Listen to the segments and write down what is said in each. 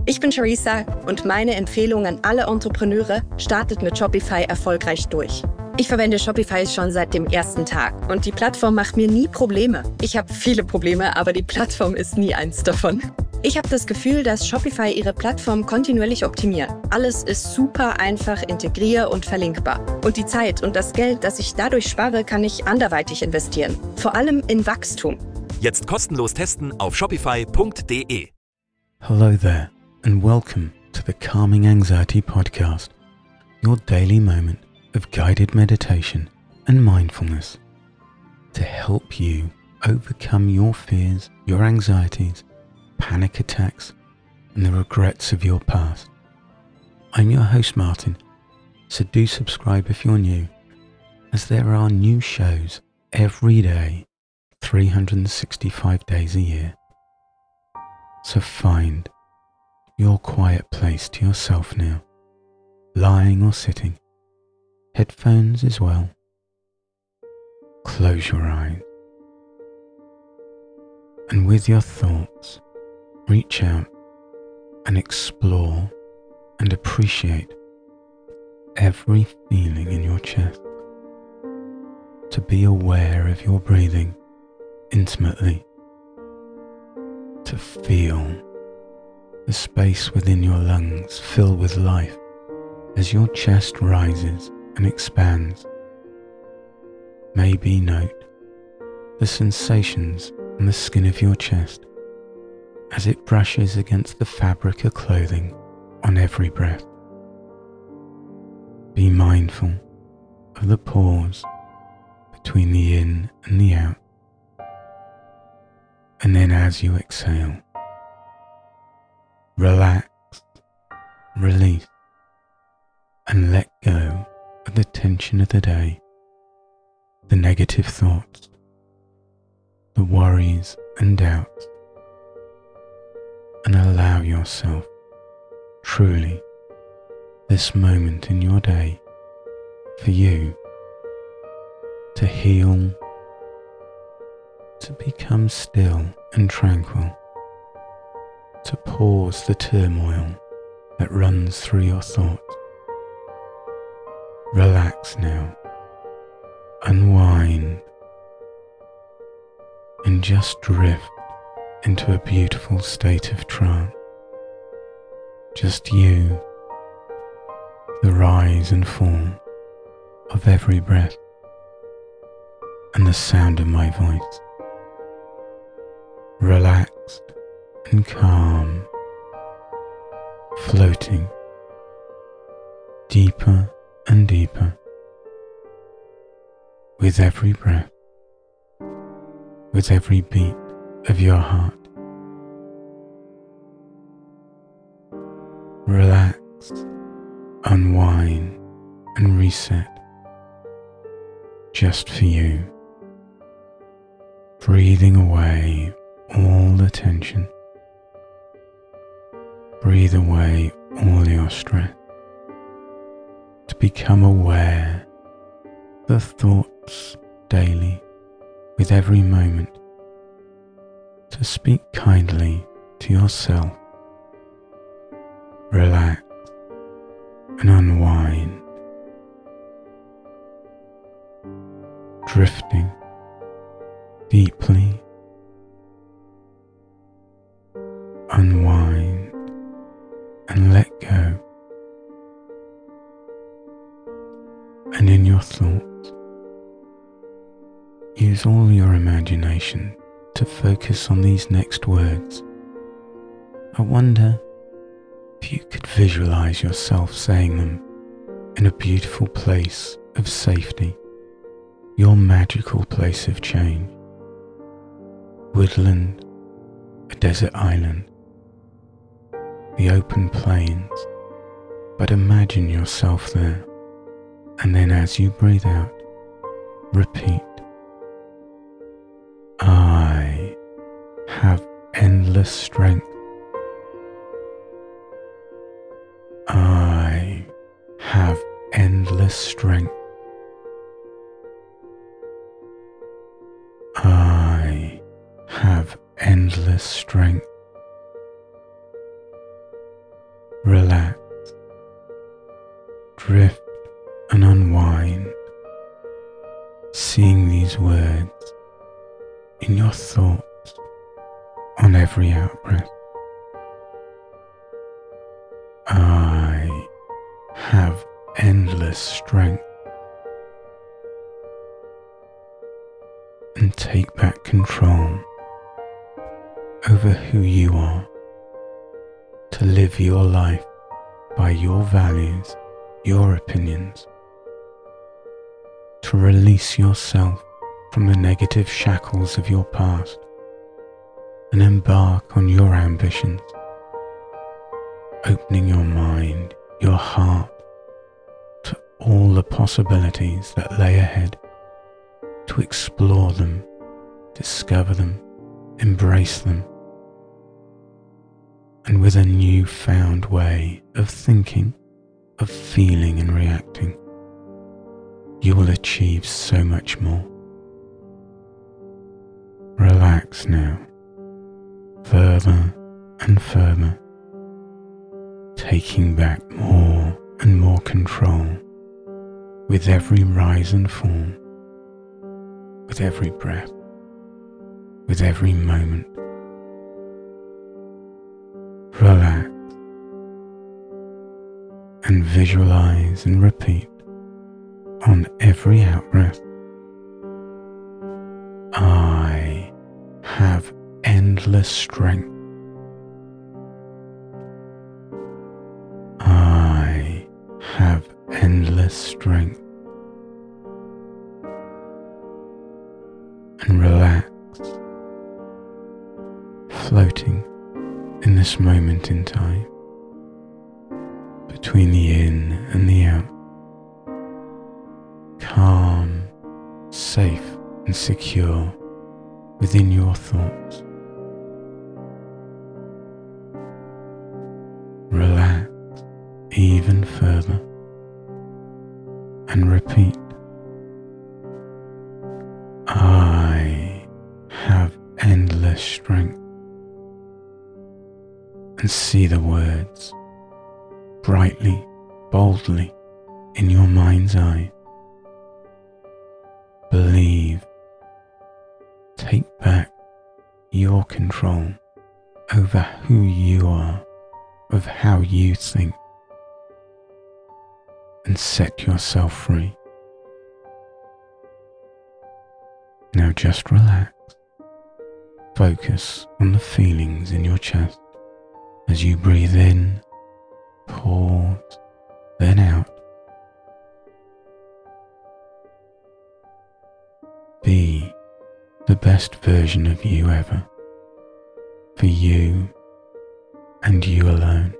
Ich bin Charissa und meine Empfehlung an alle Entrepreneure: startet mit Shopify erfolgreich durch. Ich verwende Shopify schon seit dem ersten Tag und die Plattform macht mir nie Probleme. Ich habe viele Probleme, aber die Plattform ist nie eins davon. Ich habe das Gefühl, dass Shopify ihre Plattform kontinuierlich optimiert. Alles ist super einfach integrier- und verlinkbar. Und die Zeit und das Geld, das ich dadurch spare, kann ich anderweitig investieren. Vor allem in Wachstum. Jetzt kostenlos testen auf shopify.de. Hello there and welcome to the Calming Anxiety Podcast, your daily moment of guided meditation and mindfulness to help you overcome your fears, your anxieties, panic attacks, and the regrets of your past. I'm your host Martin, so do subscribe if you're new, as there are new shows every day, 365 days a year. So find your quiet place to yourself now, lying or sitting, headphones as well. Close your eyes, and with your thoughts, reach out and explore and appreciate every feeling in your chest. To be aware of your breathing intimately. To feel the space within your lungs fill with life as your chest rises and expands. Maybe note the sensations on the skin of your chest as it brushes against the fabric of clothing on every breath. Be mindful of the pause between the in and the out. And then as you exhale, relax, release, and let go of the tension of the day, the negative thoughts, the worries and doubts, and allow yourself truly this moment in your day for you to heal, to become still and tranquil, to pause the turmoil that runs through your thoughts. Relax now, unwind, and just drift into a beautiful state of trance. Just you, the rise and fall of every breath, and the sound of my voice. Relaxed and calm, floating deeper and deeper with every breath, with every beat of your heart. Relax, unwind and reset just for you, breathing away all the tension. Breathe away all your stress. To become aware of the thoughts daily with every moment. To speak kindly to yourself. Relax and unwind. Drifting deeply. Unwind and let go. And in your thoughts, use all your imagination to focus on these next words. I wonder if you could visualize yourself saying them in a beautiful place of safety, your magical place of change. Woodland, a desert island, the open plains, but imagine yourself there, and then as you breathe out, repeat, I have endless strength. I have endless strength. I have endless strength. drift and unwind, seeing these words in your thoughts on every out-breath. I have endless strength, and take back control over who you are, to live your life by your values, your opinions, to release yourself from the negative shackles of your past and embark on your ambitions, opening your mind, your heart to all the possibilities that lay ahead, to explore them, discover them, embrace them, and with a newfound way of thinking, of feeling and reacting, you will achieve so much more. Relax now, further and further, taking back more and more control with every rise and fall, with every breath, with every moment. Relax and visualize and repeat on every out-breath. I have endless strength. I have endless strength. And relax, floating in this moment in time, between the in and the out, calm, safe and secure within your thoughts. Relax even further and repeat, I have endless strength, and see the words brightly, boldly in your mind's eye. Believe, take back your control over who you are, of how you think, and set yourself free. Now just relax. Focus on the feelings in your chest as you breathe in, pause, then out. Be the best version of you ever, for you and you alone.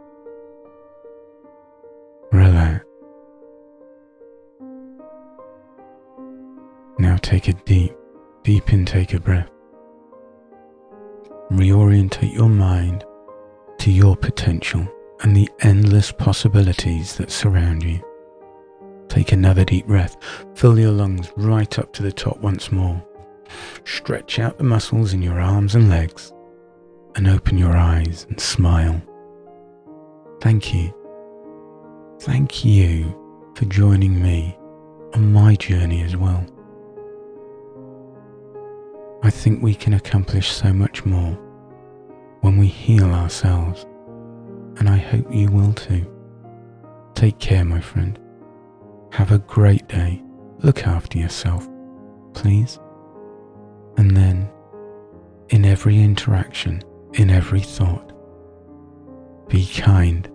Relax. Now take a deep intake of breath. Reorientate your mind to your potential and the endless possibilities that surround you. Take another deep breath. Fill your lungs right up to the top once more. Stretch out the muscles in your arms and legs and open your eyes and smile. Thank you. Thank you for joining me on my journey as well. I think we can accomplish so much more when we heal ourselves, and I hope you will too. Take care, my friend. Have a great day. Look after yourself, please. And then, in every interaction, in every thought, be kind.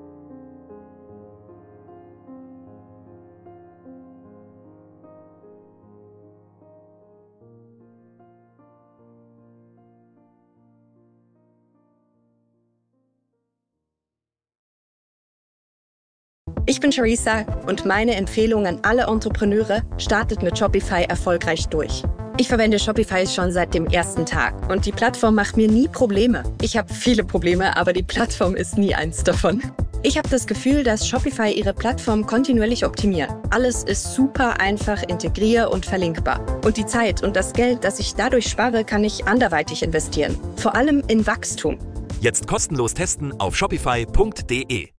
Ich bin Charissa und meine Empfehlung an alle Entrepreneure: startet mit Shopify erfolgreich durch. Ich verwende Shopify schon seit dem ersten Tag und die Plattform macht mir nie Probleme. Ich habe viele Probleme, aber die Plattform ist nie eins davon. Ich habe das Gefühl, dass Shopify ihre Plattform kontinuierlich optimiert. Alles ist super einfach integrier- und verlinkbar. Und die Zeit und das Geld, das ich dadurch spare, kann ich anderweitig investieren. Vor allem in Wachstum. Jetzt kostenlos testen auf shopify.de.